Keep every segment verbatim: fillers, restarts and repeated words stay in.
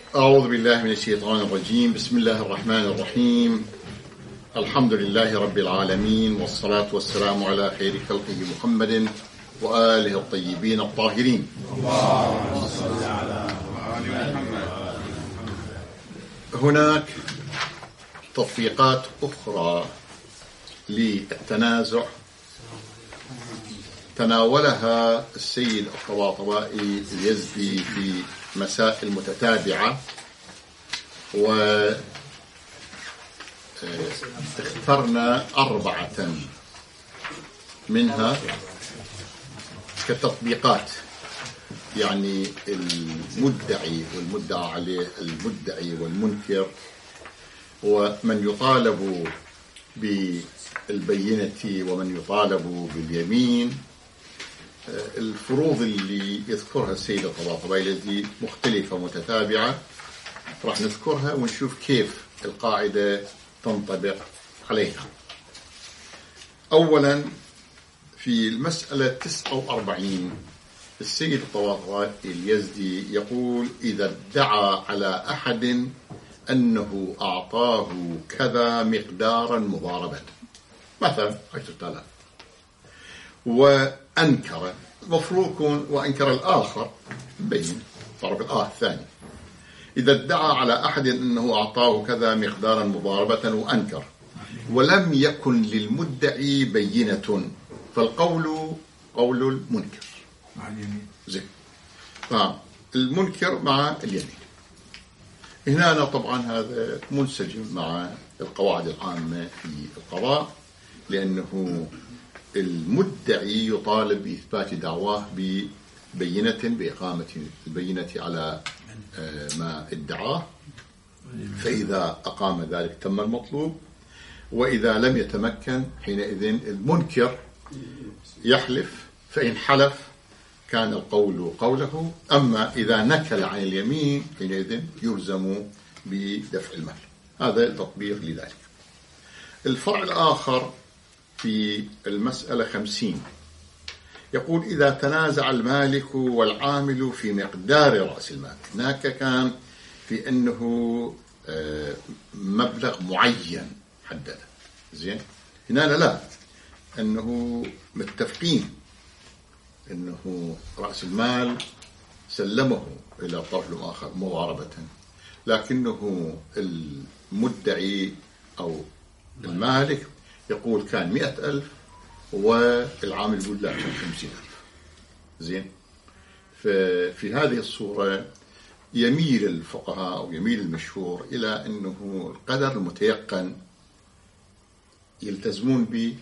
أعوذ بالله من الشيطان الرجيم. بسم الله الرحمن الرحيم. الحمد لله رب العالمين، والصلاة والسلام على خير خلقه محمد وآله الطيبين الطاهرين. اللهم صل على آل محمد. هناك تطبيقات أخرى للتنازع تناولها السيد الطباطبائي اليزدي في مسائل متتابعة، واخترنا أربعة منها كتطبيقات، يعني المدعي والمدعى عليه، المدعي والمنكر، ومن يطالب بالبينة ومن يطالب باليمين. الفروض اللي يذكرها السيد الطباطبائي الذي مختلفة متتابعة راح نذكرها ونشوف كيف القاعدة تنطبق عليها. أولا في المسألة تسعة وأربعين السيد الطباطبائي اليزدي يقول: إذا ادعى على أحد أنه أعطاه كذا مقدارا مضاربة، مثلا عشرة آلاف، وأنكر، المفروض يكون وأنكر الآخر بين الطرف الآخر الثاني. إذا ادعى على أحد أنه أعطاه كذا مقدارا مضاربة وأنكر ولم يكن للمدعي بينة، فالقول قول المنكر مع اليمين. زين، فالمنكر مع اليمين. هنا طبعا هذا منسجم مع القواعد العامة في القضاء، لأنه المدعي يطالب بإثبات دعواه ببينة، بإقامة البينة على ما ادعاه، فإذا أقام ذلك تم المطلوب، وإذا لم يتمكن حينئذ المنكر يحلف، فإن حلف كان القول قوله، أما إذا نكل عن اليمين حينئذ يلزم بدفع المال. هذا التطبيق لذلك. الفرع الآخر في المسألة خمسين يقول: إذا تنازع المالك والعامل في مقدار رأس المال. هناك كان في أنه مبلغ معين حدده، زين، هنا لا، أنه متفقين أنه رأس المال سلمه إلى الطرف الآخر مضاربة، لكنه المدعي أو المالك يقول كان مئة ألف والعامل يقول لا كان خمسين ألف. زين، ففي هذه الصورة يميل الفقهاء أو يميل المشهور إلى أنه القدر المتيقن يلتزمون به،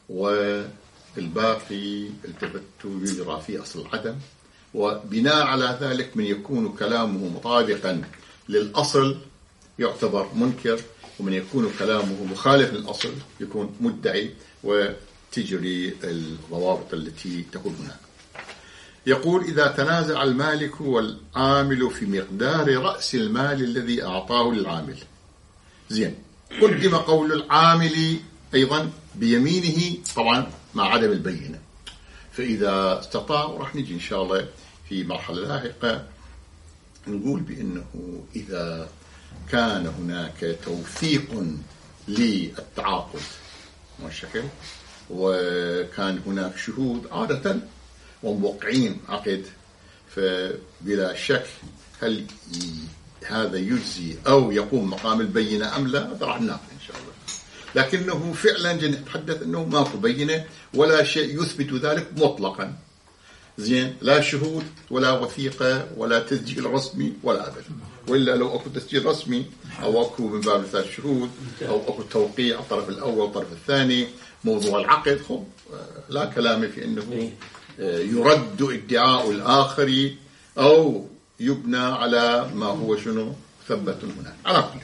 والباقي التفت يجرى في أصل العدم، وبناء على ذلك من يكون كلامه مطابقا للأصل يعتبر منكر، ومن يكون كلامه مخالف للأصل يكون مدعي، وتجري الضوابط التي تكون هناك. يقول: إذا تنازع المالك والعامل في مقدار رأس المال الذي أعطاه للعامل. زين، قدم قول العامل أيضا بيمينه طبعا مع عدم البينة، فإذا استطاع، ورح نجي إن شاء الله في مرحلة لاحقة نقول بأنه إذا كان هناك توثيق للتعاقد والشكل، وكان هناك شهود عادة وموقعين عقد، فبلا شك هل هذا يجزي أو يقوم مقام البينة أم لا، هذا راح نناقش إن شاء الله. لكنه فعلا نتحدث أنه ماكو بينة ولا شيء يثبت ذلك مطلقا. زين، لا شهود ولا وثيقة ولا تسجيل رسمي ولا أبدا، وإلا لو أكو تسجيل رسمي أو أكو من باب ثلاث شهود أو أكو توقيع الطرف الأول والطرف الثاني موضوع العقد، خب لا كلام في أنه يرد ادعاء الآخر أو يبنى على ما هو شنو ثبت هناك. على كل،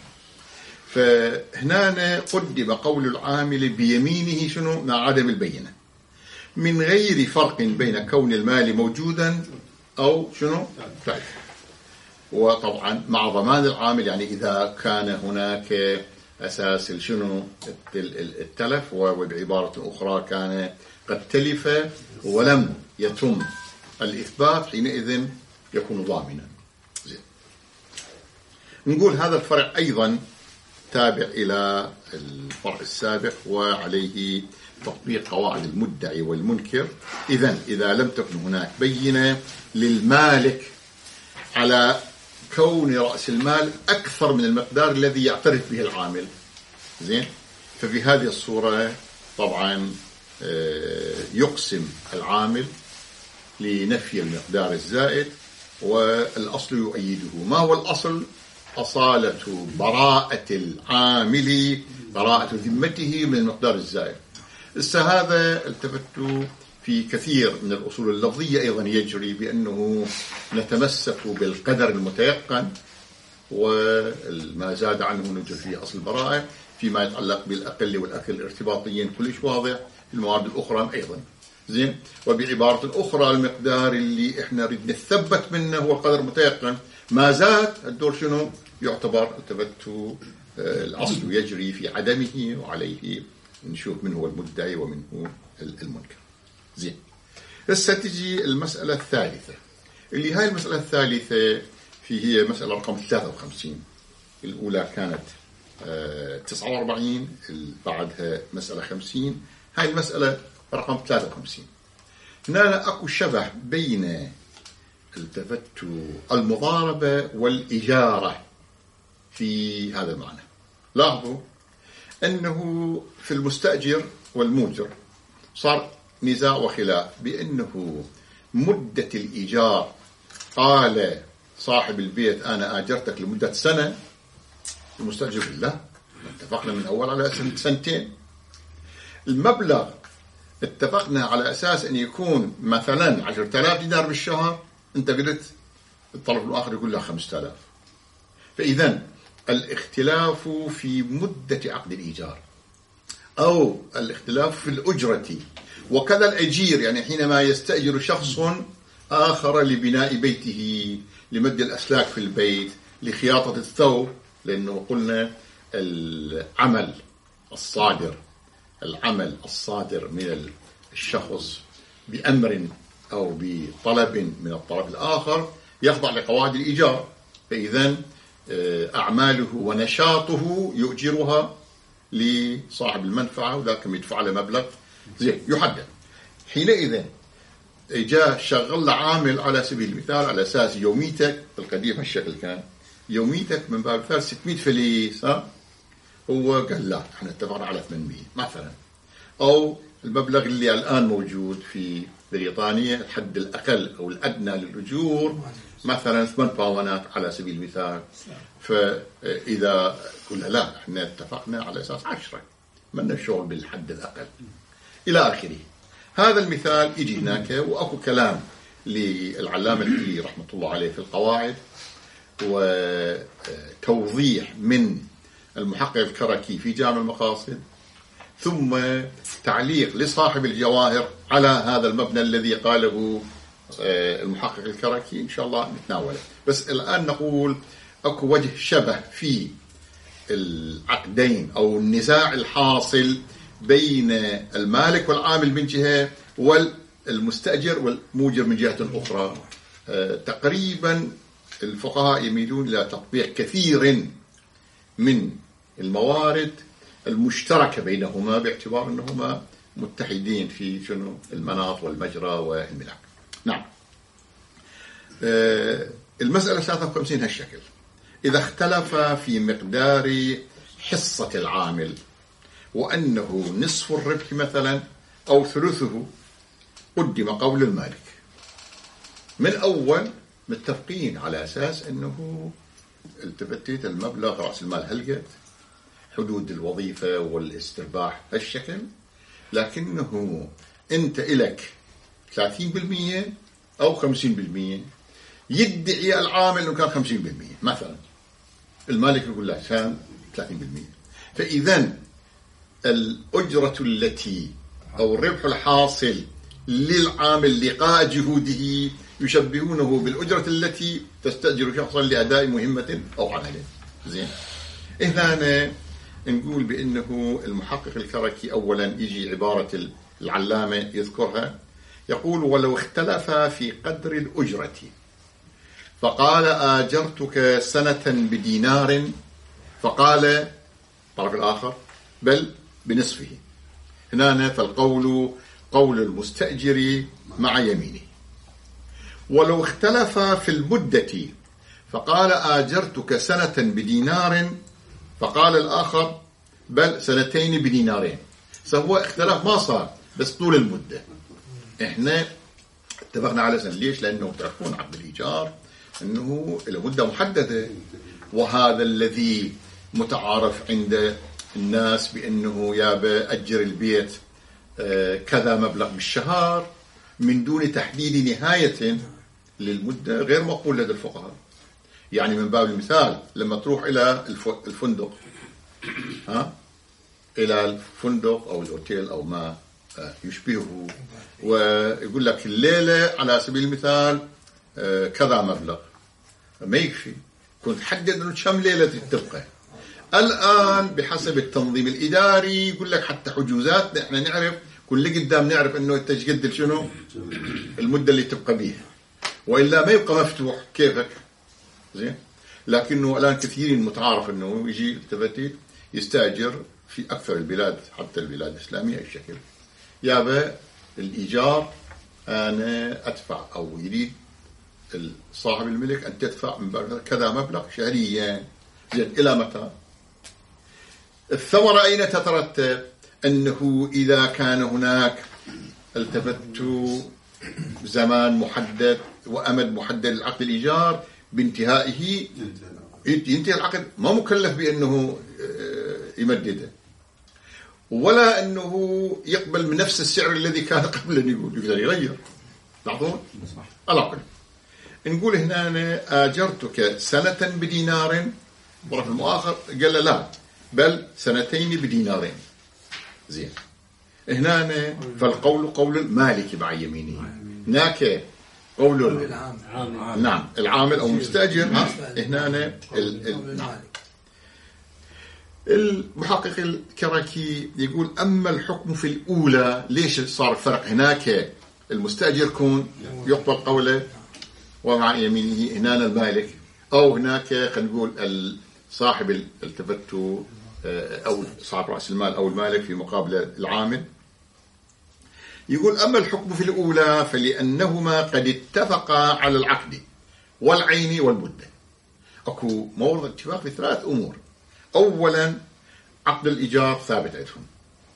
فهنا قدم قول العامل بيمينه شنو مع عدم البينة، من غير فرق بين كون المال موجودا أو شنو تعرف، وطبعا مع ضمان العامل، يعني إذا كان هناك أساس شنو التلف، وبعبارة أخرى كان قد تلف ولم يتم الإثبات، حينئذ يكون ضامنا. زين. نقول هذا الفرع أيضا تابع إلى الفرع السابق وعليه تطبيق قواعد المدعي والمنكر. إذن إذا لم تكن هناك بينة للمالك على كون رأس المال أكثر من المقدار الذي يعترف به العامل، زين، ففي هذه الصورة طبعا يقسم العامل لنفي المقدار الزائد، والأصل يؤيده. ما هو الأصل؟ أصالة براءة العامل، براءة ذمته من المقدار الزائد. إذا هذا التفت في كثير من الأصول اللفظية أيضا يجري بأنه نتمسك بالقدر المتيقن، وما زاد عنه نجر في أصل البراءة فيما يتعلق بالأقل والأكل الارتباطيين كلش واضح. في المواد الأخرى أيضا زين. وبعبارة أخرى المقدار اللي إحنا نريد نثبت منه هو القدر المتيقن، ما زاد الدور شنو يعتبر التفت الأصل يجري في عدمه، وعليه نشوف من هو المدعي ومن هو المنكر. زين. هسه تجي المسألة الثالثة، اللي هاي المسألة الثالثة في هي مسألة رقم ثلاثة وخمسين. الأولى كانت تسعة وأربعين، بعدها مسألة خمسين، هاي المسألة رقم ثلاثة وخمسين. هنا أكو شبه بين التفت المضاربة والإجارة في هذا المعنى. لاحظوا أنه في المستأجر والموجر صار نزاع وخلاف بأنه مدة الإيجار، قال صاحب البيت أنا آجرتك لمدة سنة، المستأجر لا، اتفقنا من أول على سنتين. المبلغ اتفقنا على أساس أن يكون مثلا عشرة آلاف دينار بالشهر، أنت قلت الطرف الآخر يقول له خمسة آلاف. فإذن الاختلاف في مدة عقد الإيجار أو الاختلاف في الأجرة، وكذا الأجير، يعني حينما يستأجر شخص آخر لبناء بيته، لمد الأسلاك في البيت، لخياطة الثوب، لأنه قلنا العمل الصادر العمل الصادر من الشخص بأمر أو بطلب من الطرف الآخر يخضع لقواعد الإيجار. فإذن أعماله ونشاطه يؤجرها لصاحب المنفعة، ولكن يدفع له مبلغ زين يحدد. حينئذ جاء شغل عامل على سبيل المثال على أساس يوميتك، القديم هالشكل كان يوميتك من باب المثال ستمائة فليس، ها هو قال لا احنا اتفقنا على ثمانمائة مثلا، او المبلغ اللي الان موجود في بريطانيا الحد الاقل او الادنى للاجور مثلا ثمان باونات على سبيل المثال. فاذا قلنا لا احنا اتفقنا على اساس عشرة، من الشغل بالحد الاقل الى اخره. هذا المثال يجي هناك، واكو كلام للعلامه الكلي رحمه الله عليه في القواعد، وتوضيح من المحقق الكركي في جامع المقاصد، ثم تعليق لصاحب الجواهر على هذا المبنى الذي قاله المحقق الكركي، إن شاء الله نتناوله. بس الآن نقول أكو وجه شبه في العقدين أو النزاع الحاصل بين المالك والعامل من جهة، والمستأجر والموجر من جهة أخرى. تقريبا الفقهاء يميلون إلى تطبيق كثير من الموارد المشتركة بينهما، باعتبار أنهما متحدين في شنو المناط والمجرى والملاك. نعم. المسألة ثلاثة وخمسين هالشكل: إذا اختلف في مقدار حصة العامل وأنه نصف الربح مثلا أو ثلثه، قدم قول المالك. من أول متفقين على أساس أنه التفتيت المبلغ رأس المال هلقت، حدود الوظيفة والاسترباح هالشكل، لكنه أنت إلك ثلاثين بالمئة أو خمسين بالمئة، يدعي العامل أنه كان خمسين بالمئة مثلا، المالك يقول لا كان ثلاثين بالمئة. فإذن الأجرة التي أو الربح الحاصل للعامل لقاء جهوده يشبهونه بالأجرة التي تستأجر شخصا لأداء مهمة أو عمل. زين. هنا نقول بأنه المحقق الكركي أولا يجي عبارة العلامة يذكرها، يقول: ولو اختلف في قدر الأجرة فقال آجرتك سنة بدينار، فقال الطرف الآخر بل بنصفه. هنا فالقول قول المستأجر مع يمينه. ولو اختلف في المدة فقال آجرتك سنة بدينار، فقال الآخر بل سنتين بدينارين، فهو اختلاف ما صار بس طول المدة. احنا اتفقنا على سنة. ليش؟ لأنه تعرفون عقد الإيجار أنه له مدة محددة، وهذا الذي متعارف عند الناس بأنه يا بأجر البيت كذا مبلغ بالشهر من دون تحديد نهاية للمدة غير مقبول لدى الفقهاء. يعني من باب المثال لما تروح إلى الفندق، ها إلى الفندق أو الأوتيل أو ما يشبهه، ويقول لك الليلة على سبيل المثال كذا مبلغ، ما يكفي، كنت تحدد إنه كم ليلة تبقى. الآن بحسب التنظيم الإداري يقول لك حتى حجوزاتنا إحنا نعرف كل قدام نعرف إنه أنت قد شنو المدة اللي تبقى بيها، وإلا ما يبقى مفتوح كيفك. زين. لكنه الآن كثيرين متعارف إنه يجي التفتي يستأجر في أكثر البلاد حتى البلاد الإسلامية الشكل، يابا الإيجار أنا أدفع أو يريد صاحب الملك أن تدفع من كذا مبلغ شهريا. زين. إلى متى؟ الثمرة أين تترتب؟ أنه إذا كان هناك التفت زمان محدد وأمد محدد لعقد الإيجار بانتهائه ينتهي العقد، ما مكلف بأنه يمدده ولا أنه يقبل من نفس السعر الذي كان قبل أن يقول، يقدر يغير. لاحظون؟ العقد نقول هنا أنا آجرتك سنة بدينار، طرف المؤخر قال له لا بل سنتين بدينارين. زين. هنا أنا فالقول قول المالك مع يمينه، هناك قول العامل. نعم العامل أو مستأجر. هنا أنا المحقق الكركي يقول أما الحكم في الأولى، ليش صار الفرق؟ هناك المستأجر كون يقبل قوله ومع يمينه هنا المالك، أو هناك خلينا نقول صاحب التفتو أو صاحب رأس المال أو المالك في مقابل العامل. يقول أما الحكم في الأولى فلأنهما قد اتفقا على العقد والعين والمدة. أكو موضع اتفاق في ثلاث أمور. أولا عقد الإيجار ثابت عندهم،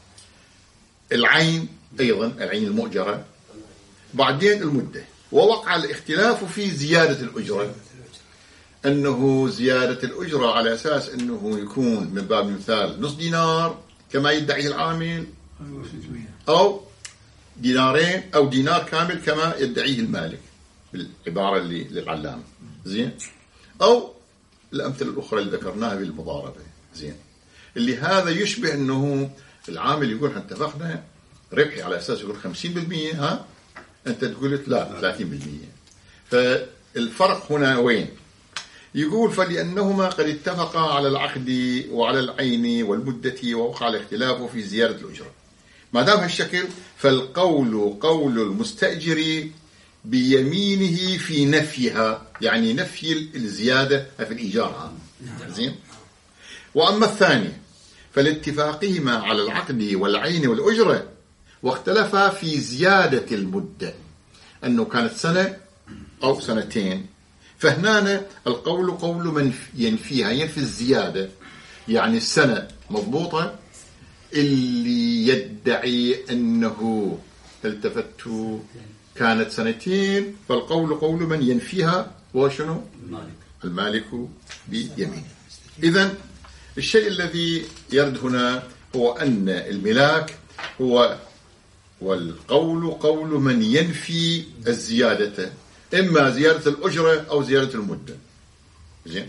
العين أيضا العين المؤجرة، بعدين المدة. ووقع الاختلاف في زيادة الأجرة، أنه زيادة الأجرة على أساس أنه يكون من باب المثال نص دينار كما يدعيه العامل، أو دينارين أو دينار كامل كما يدعيه المالك بالعبارة اللي للعلامة. زين. أو الأمثلة الأخرى اللي ذكرناها بالمضاربة. زين. اللي هذا يشبه أنه العامل يقول احنا اتفقنا ربحي على أساس يقول خمسين بالمئة، ها أنت تقول لا ثلاثين بالمئة. فالفرق هنا وين؟ يقول فلأنهما قد اتفقا على العقد وعلى العين والمدة ووقع الاختلاف في زيادة الأجرة. ما دام هالشكل فالقول قول المستأجر بيمينه في نفيها، يعني نفي الزيادة في الإيجار. زين. وأما الثاني فلاتفاقهما على العقد والعين والأجرة واختلفا في زيادة المدة، أنه كانت سنة أو سنتين، فهنا القول قول من ينفيها، ينفي الزيادة، يعني السنة مضبوطة، اللي يدعي أنه التفتوا كانت سنتين فالقول قول من ينفيها وشنو؟ المالك. المالك بيمينه. إذن الشيء الذي يرد هنا هو أن الملاك هو والقول قول من ينفي الزيادة، إما زيادة الأجرة أو زيادة المدة. زين.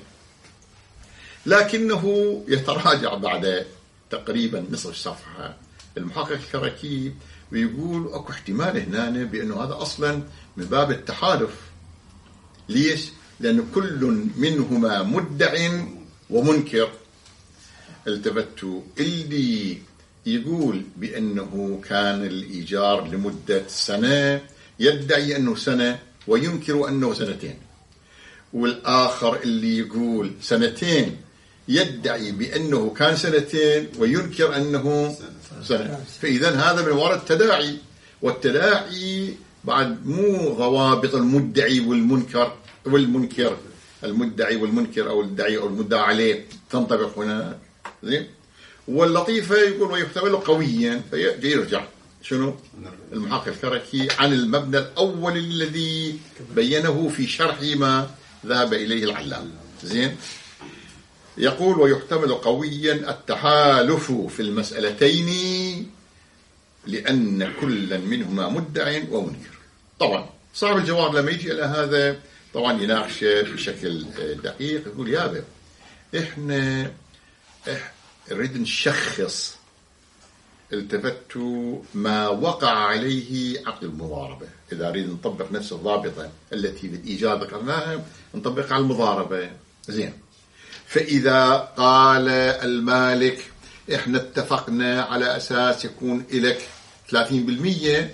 لكنه يتراجع بعد تقريبا نصف صفحة المحقق الكركي ويقول أكو احتمال هنا بأنه هذا أصلا من باب التحالف. ليش؟ لأن كل منهما مدع ومنكر. التفتوا اللي يقول بأنه كان الإيجار لمدة سنة يدعي أنه سنة وينكر أنه سنتين، والآخر اللي يقول سنتين يدعي بأنه كان سنتين وينكر أنه سنة، فإذا هذا من وراء التداعي، والتداعي بعد مو ضوابط المدعي والمنكر والمنكر المدعي والمنكر أو الدعي أو المدعى عليه تنطبق هنا. زين. واللطيفة يقول ويحتمل قويا، فيرجع شنو المحقق الكركي عن المبنى الأول الذي بينه في شرح ما ذهب إليه العلام. زين. يقول ويحتمل قويا التحالف في المسألتين لأن كل منهما مدع ومنكر. طبعا صاحب الجواب لما يجي إلى هذا طبعا يناقشه بشكل دقيق، يقول يابا احنا نريد نشخص التفت ما وقع عليه عقد المضاربة. إذا نريد نطبق نفس الضابطة التي بالإيجاد ذكرناها نطبقها على المضاربة. زين. فإذا قال المالك احنا اتفقنا على أساس يكون لك ثلاثين بالمئة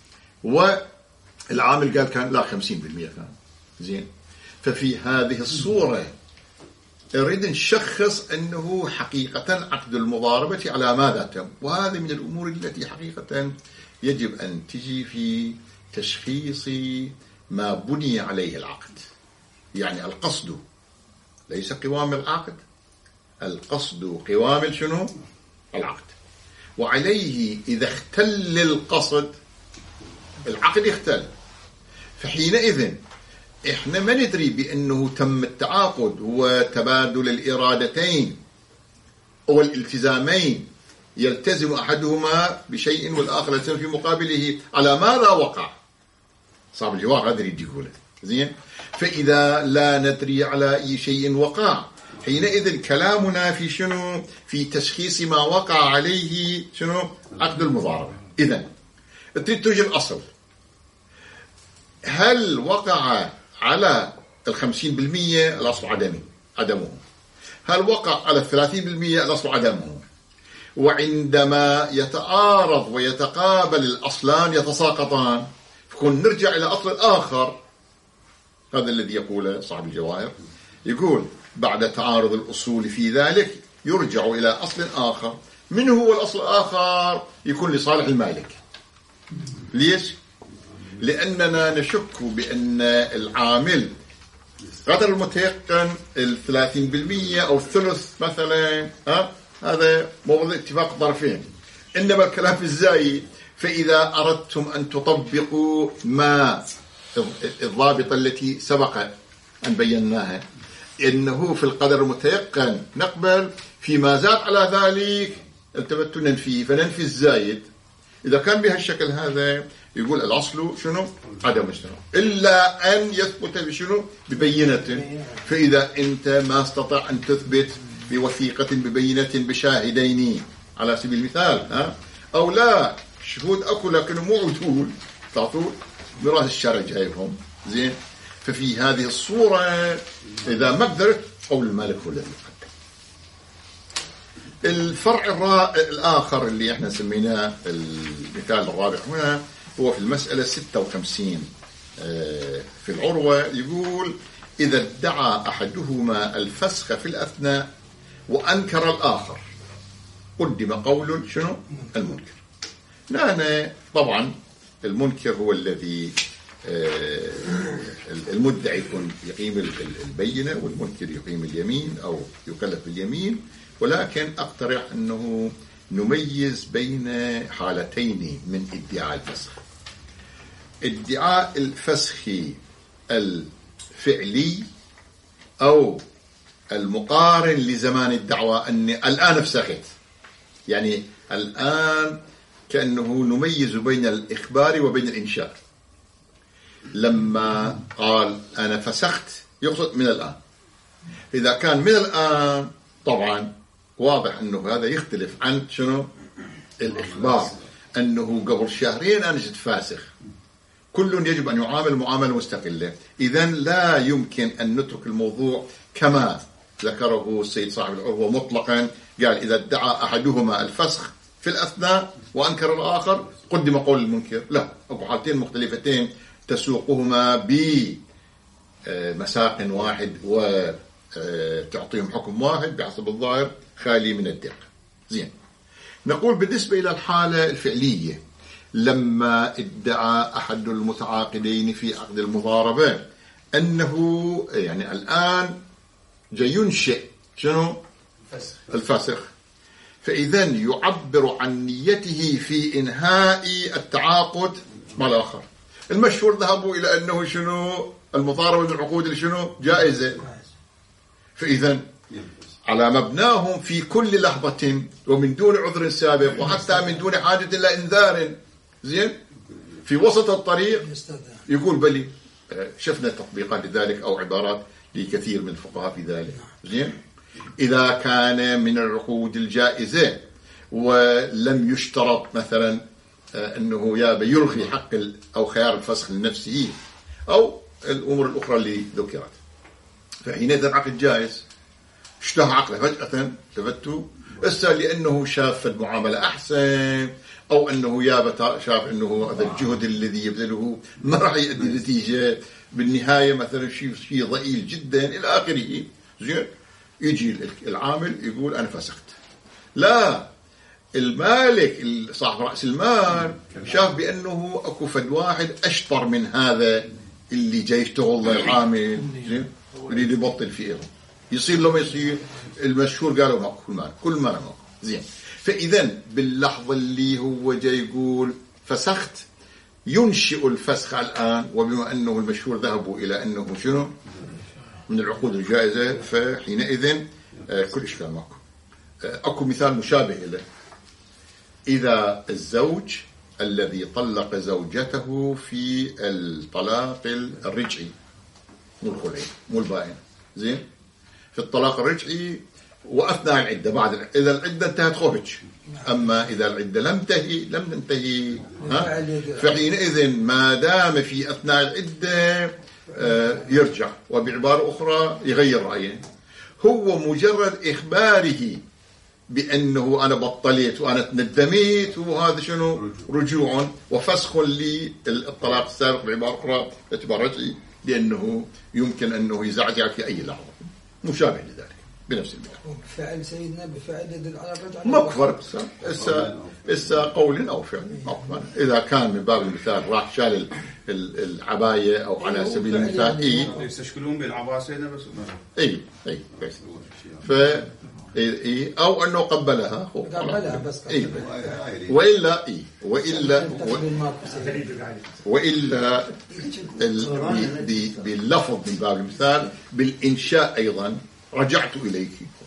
والعامل قال كان لا خمسين بالمئة كان. زين. ففي هذه الصورة نريد نشخص أنه حقيقة عقد المضاربة على ماذا تم، وهذه من الأمور التي حقيقة يجب أن تجي في تشخيص ما بني عليه العقد. يعني القصد ليس قوام العقد، القصد قوام شنو؟ العقد. وعليه إذا اختل القصد العقد يختل، فحينئذ احنا ما ندري بأنه تم التعاقد وتبادل الإرادتين والالتزامين يلتزم أحدهما بشيء والآخر يلتزم في مقابله، على ماذا وقع؟ صاحب الجواب هذا يجي يقوله. زين. فإذا لا ندري على أي شيء وقع حينئذ كلامنا في شنو؟ في تشخيص ما وقع عليه شنو؟ عقد المضاربة. إذن تريد تجي الأصل، هل وقع على الخمسين بالمئة الأصل عدمي عدمه، هل وقع على الثلاثين بالمئة الأصل عدمه، وعندما يتعارض ويتقابل الأصلان يتساقطان فكون نرجع إلى أصل الآخر. هذا الذي يقوله صاحب الجواهر، يقول بعد تعارض الأصول في ذلك يرجع إلى أصل آخر. من هو الأصل الآخر؟ يكون لصالح المالك. ليش؟ لأننا نشك بأن العامل قدر المتيقن الثلاثين بالمئة أو الثلث مثلا، ها؟ هذا موضوع اتفاق الطرفين، إنما الكلام في الزايد. فإذا أردتم أن تطبقوا ما الضابطة التي سبق أن بيناها إنه في القدر المتيقن نقبل، فيما زاد على ذلك التمت ننفيه، فننفي الزايد. إذا كان بهالشكل هذا يقول الأصل شنو؟ عدم اشتراك، إلا أن يثبت بشنو؟ ببينة. فإذا أنت ما استطاع أن تثبت بوثيقة ببينة بشاهدين على سبيل المثال، ها؟ أو لا شهود أكو لكن مو عدول، تعطوا ميراث الشرع جايبهم. زين. ففي هذه الصورة إذا ما قدرت قول المالك هو الذي يقدم. الفرع الآخر اللي احنا سميناه المثال الرابع هنا هو في المسألة ستة وخمسين في العروة. يقول إذا ادعى أحدهما الفسخ في الأثناء وأنكر الآخر قدم قول شنو؟ المنكر. هنا طبعا المنكر هو الذي المدعي يكون يقيم البينة والمنكر يقيم اليمين أو يكلف باليمين. ولكن أقترح أنه نميز بين حالتين من ادعاء الفسخ. ادعاء الفسخ الفعلي أو المقارن لزمان الدعوة أني الآن فسخت، يعني الآن كأنه نميز بين الإخبار وبين الإنشاء. لما قال أنا فسخت يقصد من الآن. إذا كان من الآن طبعا واضح أنه هذا يختلف عن شنو الإخبار، أنه قبل شهرين أنا جد فاسخ. كل يجب أن يعامل معاملة مستقلة. إذن لا يمكن أن نترك الموضوع كما ذكره السيد صاحب العروة مطلقا، قال إذا ادعى أحدهما الفسخ في الأثناء وأنكر الآخر قدم قول المنكر. لا، أكو حالتين مختلفتين تسوقهما مساق واحد وتعطيهم حكم واحد بحسب الظاهر خالي من الدقة. زين، نقول بالنسبة إلى الحالة الفعلية لما ادعى أحد المتعاقدين في عقد المضاربة أنه يعني الآن جاي ينشئ شنو؟ الفسخ، فإذا يعبر عن نيته في إنهاء التعاقد مع الآخر. المشهور ذهبوا إلى أنه شنو؟ المضاربة من العقود اللي شنو؟ جائزة. فإذا على مبناهم في كل لحظة ومن دون عذر سابق وحتى من دون حاجة إلى إنذار، زين، في وسط الطريق يقول بلي شفنا تطبيقات لذلك أو عبارات لكثير من الفقهاء في ذلك. زين، إذا كان من العقود الجائزة ولم يشترط مثلا أنه يا يلغي حق أو خيار الفسخ لنفسه أو الأمور الأخرى اللي ذكرت، فحينئذ عقد جائز. اشتهى عقله فجأة تفتوا اسا لأنه شاف المعاملة أحسن أو أنه يا شاف أنه هذا الجهد الذي يبذله ما راح يؤدي نتيجة بالنهاية، مثلا شيء شيء ضئيل جدا إلى آخره. زين، يجي العامل يقول أنا فسخت. لا، المالك صاحب رأس المال شاف بأنه أكو فد واحد أشطر من هذا اللي جاي يشتغل العامل، زين، يريد يبطل فيه، يصير لو ما يصير. المشهور قالوا ماكو كل ما كل ما ماكو. زين، فإذا باللحظة اللي هو جاي يقول فسخت ينشئ الفسخ الآن، وبما أنه المشهور ذهبوا إلى أنه شنو من العقود الجائزة، فحينئذ كل إشكال ماكو. أكو مثال مشابه له، إذا الزوج الذي طلق زوجته في الطلاق الرجعي مو الخلعي مو البائن، زين، في الطلاق الرجعي وأثناء العدة بعد العدة. إذا العدة انتهت خرج، أما إذا العدة لم تنتهي لم تنتهي فحينئذ ما دام في أثناء العدة يرجع، وبعبارة أخرى يغير رأيه. هو مجرد إخباره بأنه أنا بطلت وأنا ندمت وهذا شنو رجوع وفسخ للطلاق السابق بعبارة أخرى اعتبار رجعي، لأنه يمكن أنه يزعزع في أي لحظة. مشابه لذلك بنفس المثال. فعل سيدنا بفعل يدل على الرجعة ماكو فرق إسا إسا قول أو فعل. إذا كان من باب المثال راح شال العباية أو على سبيل المثال إيه يستشكلون بالعباية سيدنا بس إيه إيه بس ف إيه أو أنه قبلها قبلها بس إيه وإلا إيه وإلا وإلا باللفظ من باب المثال بالإنشاء أيضا رجعت إليك.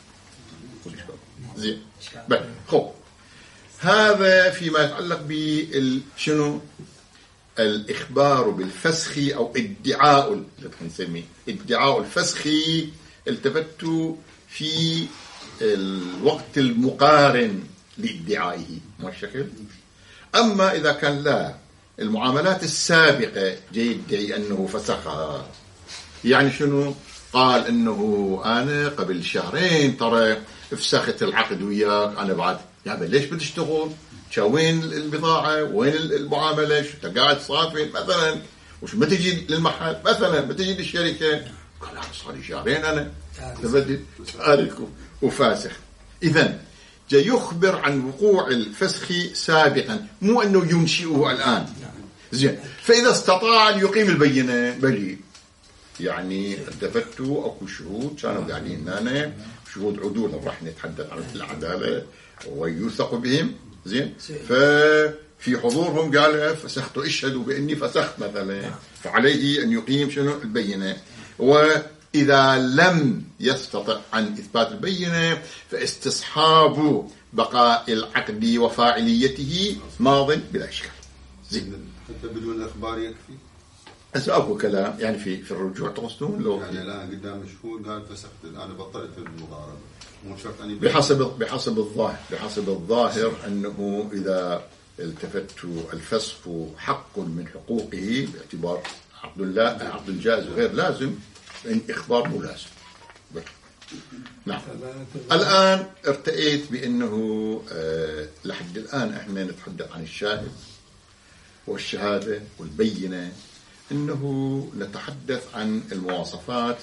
زين، خب هذا فيما يتعلق بشنو الإخبار بالفسخ أو ادعاء اللي نسميه ادعاء الفسخ. التفتوا في الوقت المقارن لادعائه ما الشكل. أما إذا كان لا المعاملات السابقة جاي يدعي أنه فسخها، يعني شنو قال أنه أنا قبل شهرين ترى فسخت العقد وياك، أنا بعد يا يعني ليش بتشتغل؟ وين البضاعة؟ وين المعاملة؟ شو تقاعد صافي مثلا؟ وش ما تجي للمحل مثلا ما تجي للشركة؟ قال صار لي شهرين أنا تبدل أريكم وفاسخ. إذن جاي يخبر عن وقوع الفسخ سابقا، مو أنه ينشئه الآن. زين، فإذا استطاع أن يقيم البينة بلي، يعني التفتوا أكو شهود كانوا قاعدين هنا، شهود عدول راح نتحدث عن العدالة ويوثق بهم. زين، ففي حضورهم قال فسخت اشهدوا بأني فسخت مثلا، فعليه أن يقيم شنو البينة. وإذا لم يستطع عن إثبات البينة فاستصحاب بقاء العقد وفاعليته ماض بلا إشكال. زين، حتى بدون إخبار يكفي. هسه اكو كلام يعني في في الرجوع تقصدون لو يعني لا قدام مشهود قال فسخت انا بطلت المضاربه مو شرط اني بحسب بحسب الظاهر بحسب الظاهر انه اذا التفتوا الفسخ حق من حقوقه باعتبار عقد لا عقد الجائز غير لازم، فإن اخبار مو لازم. نعم. الان ارتئيت بانه أه لحد الان احنا نتحدث عن الشاهد والشهاده والبينه أنه نتحدث عن المواصفات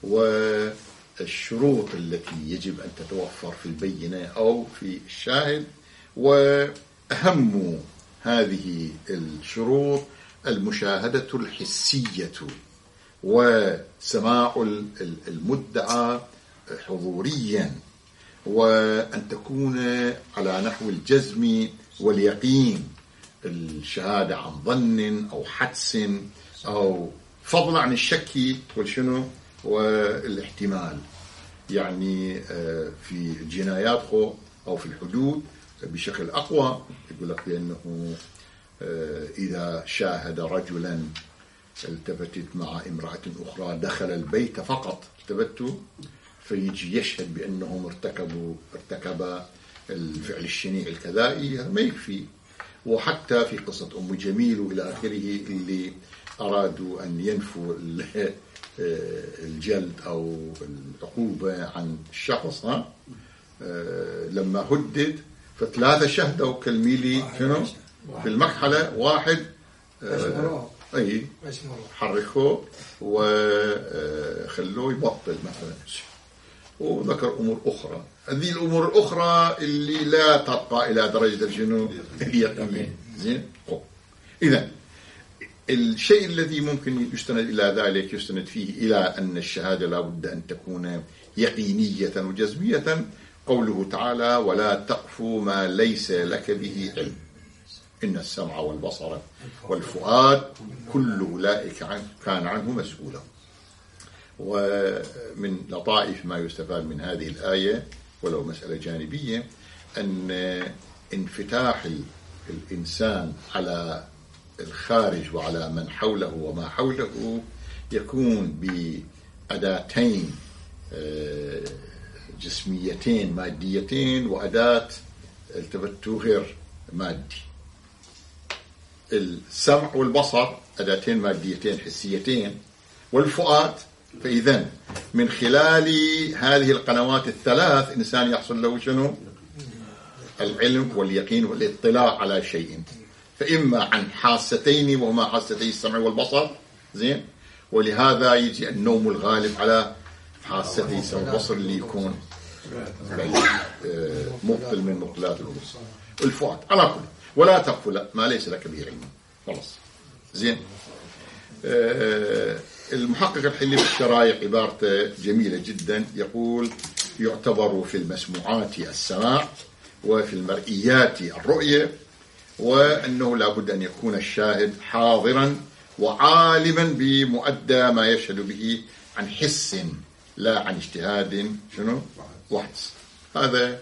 والشروط التي يجب أن تتوفر في البينة أو في الشاهد. وأهم هذه الشروط المشاهدة الحسية وسماع المدعى حضوريا، وأن تكون على نحو الجزم واليقين، الشهادة عن ظن أو حدس أو فضلا عن الشك والشنو والاحتمال. يعني في الجنايات أو في الحدود بشكل أقوى يقول لك بأنه إذا شاهد رجلا التفتت مع امرأة أخرى دخل البيت فقط التفتوا، فيجي يشهد بأنهم ارتكبوا ارتكب الفعل الشنيع الكذائي، ما يكفي. وحتى في قصة أم جميل وإلى آخره اللي أرادوا أن ينفوا الجلد أو العقوبة عن الشخص، ها لما هدد فثلاثة شهدوا كالميلي شنو في المكحلة، واحد آه أي حركوه وخلوه يبطل مثلا، وذكر أمور أخرى. هذه الأمور الأخرى اللي لا ترقى إلى درجة الجنون اليقين. زين. إذا الشيء الذي ممكن يستند إلى ذلك يستند فيه إلى أن الشهادة لا بد أن تكون يقينية وجزمية. قوله تعالى: ولا تقف ما ليس لك به علم إن السمع والبصر والفؤاد كل أولئك كان عنه مسؤولا. ومن لطائف ما يستفاد من هذه الآية ولو مسألة جانبية أن انفتاح الإنسان على الخارج وعلى من حوله وما حوله يكون بأداتين جسميتين ماديتين وأداة التفتو غير مادي. السمع والبصر أداتين ماديتين حسيتين، والفؤاد. فإذن من خلال هذه القنوات الثلاث إنسان يحصل له شنو؟ العلم واليقين والاطلاع على شيء، فإما عن حاستين وهما حاستي السمع والبصر. زين. ولهذا يجي النوم الغالب على حاستي السمع والبصر اللي يكون مبطل من مبطلات الأمور. الفؤاد على كل ولا تقف لا ما ليس لك به علم. خلاص. زين. المحقق الحلي في الشرايع عبارته جميلة جدا، يقول: يعتبر في المسموعات السماع وفي المرئيات الرؤية، وأنه لا بد أن يكون الشاهد حاضرا وعالما بمؤدى ما يشهد به عن حس لا عن اجتهاد شنو وحدس. هذا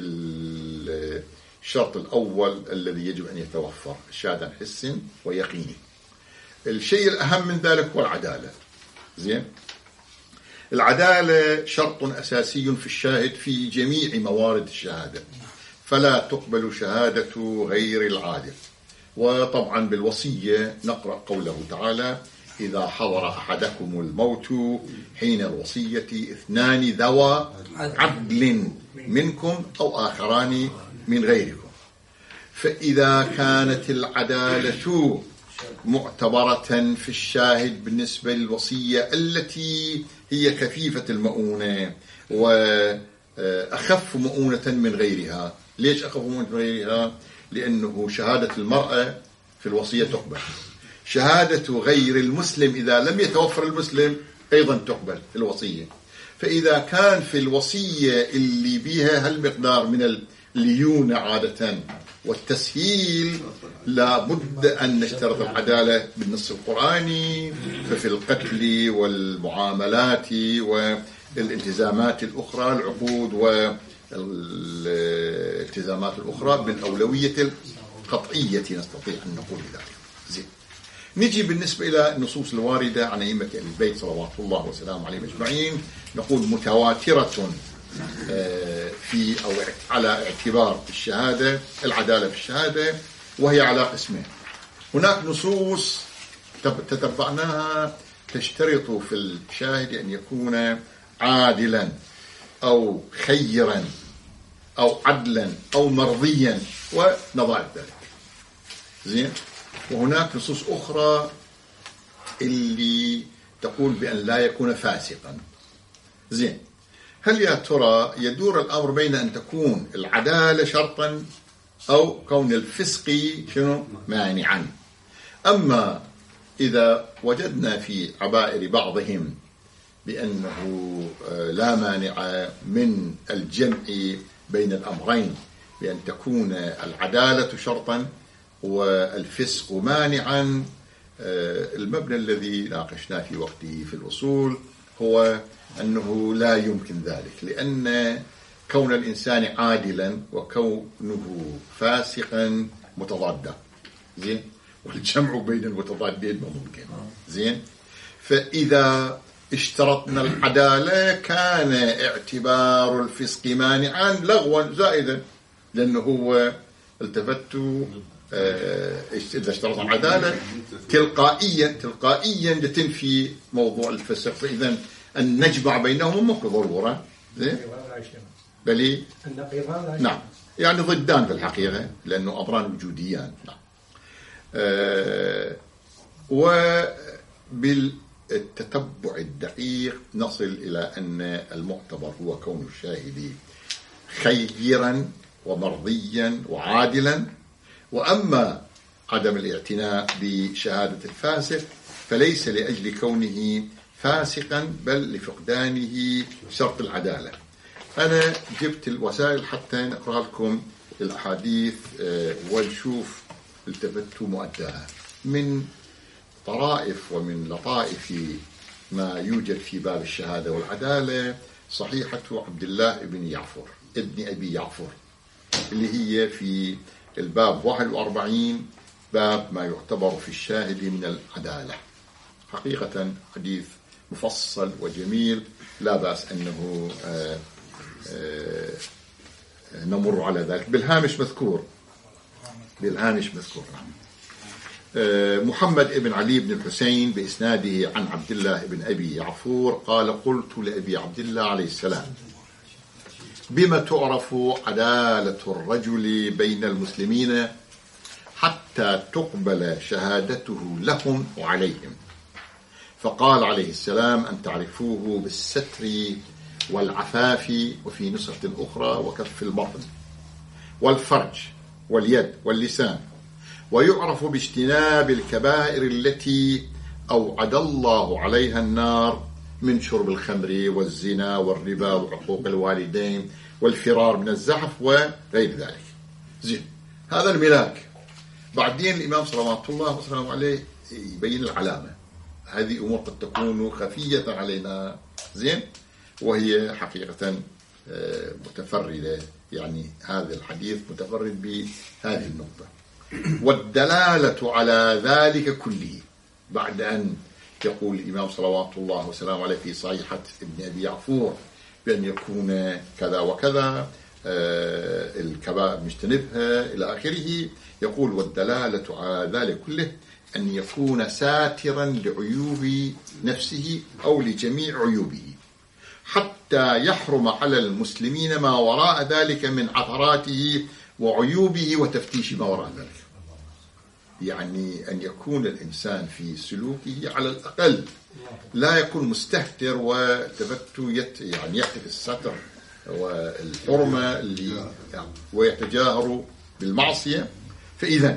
الشرط الأول الذي يجب أن يتوفر، الشهادة عن حس ويقيني. الشيء الأهم من ذلك هو العدالة. زين. العدالة شرط أساسي في الشاهد في جميع موارد الشهادة، فلا تقبل شهادة غير العادل. وطبعا بالوصية نقرأ قوله تعالى: إذا حضر أحدكم الموت حين الوصية اثنان ذوى عدل منكم أو آخران من غيركم. فإذا كانت العدالة معتبرة في الشاهد بالنسبة للوصية التي هي كفيفة المؤونة وأخف مؤونة من غيرها. ليش أخف مؤونة من غيرها؟ لأنه شهادة المرأة في الوصية تقبل، شهادة غير المسلم إذا لم يتوفر المسلم أيضا تقبل في الوصية. فإذا كان في الوصية اللي بها هالمقدار من الليونة عادة والتسهيل، لا بد أن نشترط العدالة بالنص القرآني، ففي القتل والمعاملات والالتزامات الأخرى، العقود والالتزامات الأخرى بالأولوية القطعية نستطيع أن نقول ذلك. زين. نجي بالنسبة إلى النصوص الواردة عن أئمة أهل البيت صلوات الله وسلامه عليهم أجمعين، نقول متواترة في أو على اعتبار الشهادة العدالة في الشهادة، وهي على قسمين. هناك نصوص تتبعناها تشترط في الشاهد أن يكون عادلا أو خيرا أو عدلا أو مرضيا ونظائر ذلك. زين. وهناك نصوص أخرى اللي تقول بأن لا يكون فاسقا. زين، هل يا ترى يدور الأمر بين أن تكون العدالة شرطا أو كون الفسق شنو مانعا؟ أما إذا وجدنا في عبائر بعضهم بأنه لا مانع من الجمع بين الأمرين، بأن تكون العدالة شرطا والفسق مانعا، المبنى الذي ناقشناه في وقته في الأصول هو أنه لا يمكن ذلك، لأن كون الإنسان عادلا وكونه فاسقا متضادا. زين، والجمع بين المتضادين ما ممكن. زين، فإذا اشترطنا العدالة كان اعتبار الفسق مانعا لغوا زائدا، لأنه هو التفت إذا اشترط العدالة تلقائيا تلقائيا تنفي موضوع الفسق، فإذا أن نجمع بينهم مو ضرورة. زين، بل نعم يعني ضدان في الحقيقة، لأنه أمران وجوديان. نعم. أه وبالتتبع الدقيق نصل إلى أن المعتبر هو كون الشاهد خيرا ومرضيا وعادلا، وأما عدم الاعتناء بشهادة الفاسق فليس لأجل كونه فاسقا بل لفقدانه شرط العدالة. أنا جبت الوسائل حتى نقرأ لكم الأحاديث ونشوف التفتوا مؤداها من طرائف ومن لطائف ما يوجد في باب الشهادة والعدالة. صحيحة عبد الله بن يعفر ابن أبي يعفر اللي هي في الباب واحد وأربعين، باب ما يعتبر في الشاهد من العدالة. حقيقة حديث مفصل وجميل، لا بأس أنه آآ آآ نمر على ذلك. بالهامش مذكور بالهامش مذكور محمد بن علي بن الحسين بإسناده عن عبد الله بن أبي يعفور قال: قلت لأبي عبد الله عليه السلام: بما تعرف عدالة الرجل بين المسلمين حتى تقبل شهادته لهم وعليهم؟ فقال عليه السلام: أن تعرفوه بالستر والعفاف، وفي نسخة أخرى وكف البطن والفرج واليد واللسان، ويعرف باجتناب الكبائر التي أوعد الله عليها النار من شرب الخمر والزنا والربا وعقوق الوالدين والفرار من الزحف وغير ذلك. زين، هذا الملاك. بعدين الإمام صلوات الله وسلامه عليه يبين العلامة. هذه أمور قد تكون خفية علينا، زين، وهي حقيقة متفردة، يعني هذا الحديث متفرد بهذه النقطة. والدلالة على ذلك كله بعد أن يقول الإمام صلوات الله وسلامه عليه في صحيحة ابن أبي يعفور بأن يكون كذا وكذا، الكبائر مجتنبها إلى آخره، يقول: والدلالة على ذلك كله أن يكون ساترا لعيوب نفسه أو لجميع عيوبه، حتى يحرم على المسلمين ما وراء ذلك من عثراته وعيوبه وتفتيش ما وراء ذلك. يعني أن يكون الإنسان في سلوكه على الأقل لا يكون مستهتر وتفتو يت يعني يحتفظ الستر والحرمة اللي يعني ويتجاهر بالمعصية. فإذا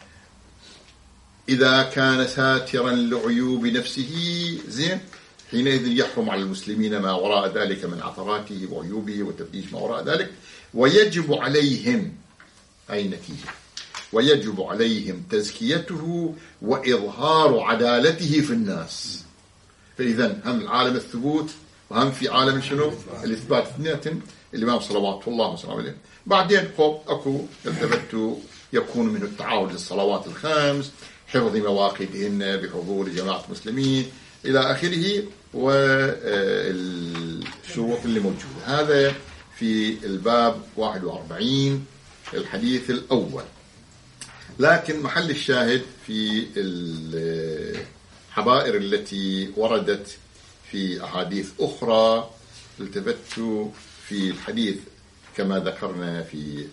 إذا كان ساترا لعيوب نفسه، زين، حينئذ يحرم على المسلمين ما وراء ذلك من عثراته وعيوبه وتفتيش ما وراء ذلك، ويجب عليهم أي نتيجة ويجب عليهم تزكيته وإظهار عدالته في الناس. فإذا هم العالم الثبوت وهم في عالم شنو الإثبات، اثنين الإمام صلوات الله وسلامه عليه. بعدين خب أكو التفتوا يكون من التعاون للصلوات الخمس، حفظ مواقيتهن بحضور جماعة المسلمين إلى آخره، والشروط اللي موجودة. هذا في الباب واحد وأربعين الحديث الأول. لكن محل الشاهد في الحبائر التي وردت في أحاديث أخرى. التفتوا في الحديث كما ذكرنا في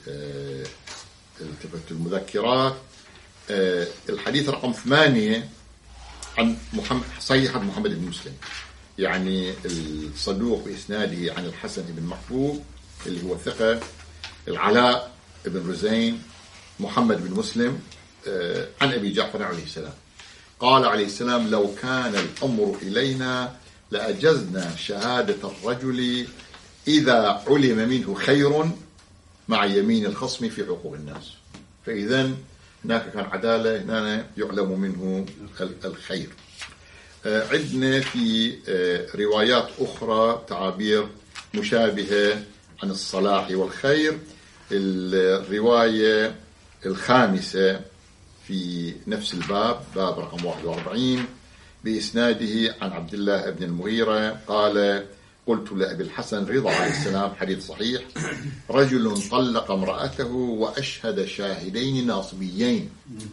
التفتوا المذكرات، الحديث رقم ثمانية عن محمد صحيح محمد بن مسلم، يعني الصدوق بإسناده عن الحسن بن محبوب اللي هو ثقة، العلاء بن رزين، محمد بن مسلم عن أبي جعفر عليه السلام قال عليه السلام: لو كان الأمر إلينا لأجزنا شهادة الرجل إذا علم منه خير مع يمين الخصم في حقوق الناس. فإذا هناك كان عدالة، هنا يعلم منه الخير. عندنا في روايات أخرى تعابير مشابهة عن الصلاح والخير. الرواية الخامسة في نفس الباب، باب رقم واحد وأربعين، بإسناده عن عبد الله بن المغيرة قال: قلت لأبي الحسن رضا عليه السلام، حديث صحيح: رجل طلق امرأته وأشهد شاهدين ناصبيين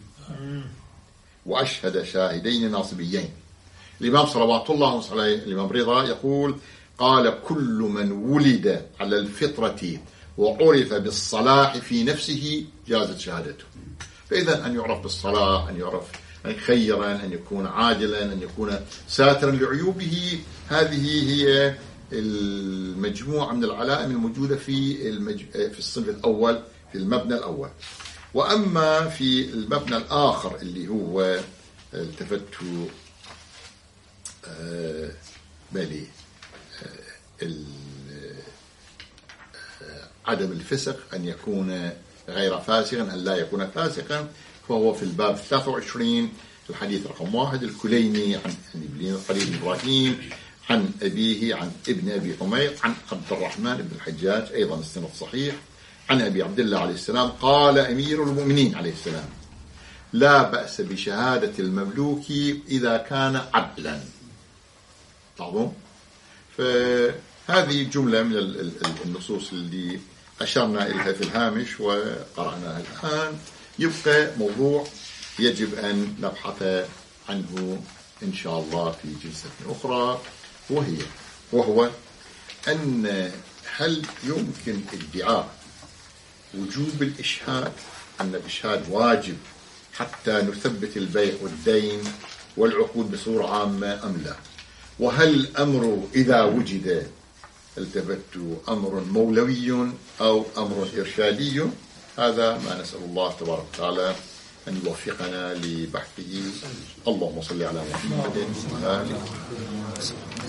وأشهد شاهدين ناصبيين. الإمام صلوات الله عليه الإمام رضا يقول: قال: كل من ولد على الفطرة وعرف بالصلاح في نفسه جازت شهادته. فإذا أن يعرف بالصلاح، أن يعرف خيرا، أن يكون عادلا، أن يكون ساترا لعيوبه، هذه هي المجموعة من العلائم الموجودة في المج... في الصنف الأول، في المبنى الأول. وأما في المبنى الآخر اللي هو التفت آه بالي آه عدم الفسق، أن يكون غير فاسقا، أن لا يكون فاسقا، فهو في الباب ثلاثة وعشرين الحديث رقم واحد، الكليني عن خليل إبراهيم عن أبيه عن ابن أبي حمير عن عبد الرحمن بن الحجاج، أيضا السند صحيح، عن أبي عبد الله عليه السلام قال: أمير المؤمنين عليه السلام: لا بأس بشهادة المملوك إذا كان عدلا. تعظم. فهذه جملة من النصوص اللي أشرنا إليها في الهامش وقرأناها الآن. يبقى موضوع يجب أن نبحث عنه إن شاء الله في جلسة أخرى، وهي وهو أن هل يمكن ادعاء وجوب الإشهاد، أن الإشهاد واجب حتى نثبت البيع والدين والعقود بصورة عامة أم لا؟ وهل الأمر إذا وجد التفت أمر مولوي أو أمر إرشادي؟ هذا ما نسأل الله تبارك وتعالى أن يوفقنا لبحثه. اللهم صل على محمد وآله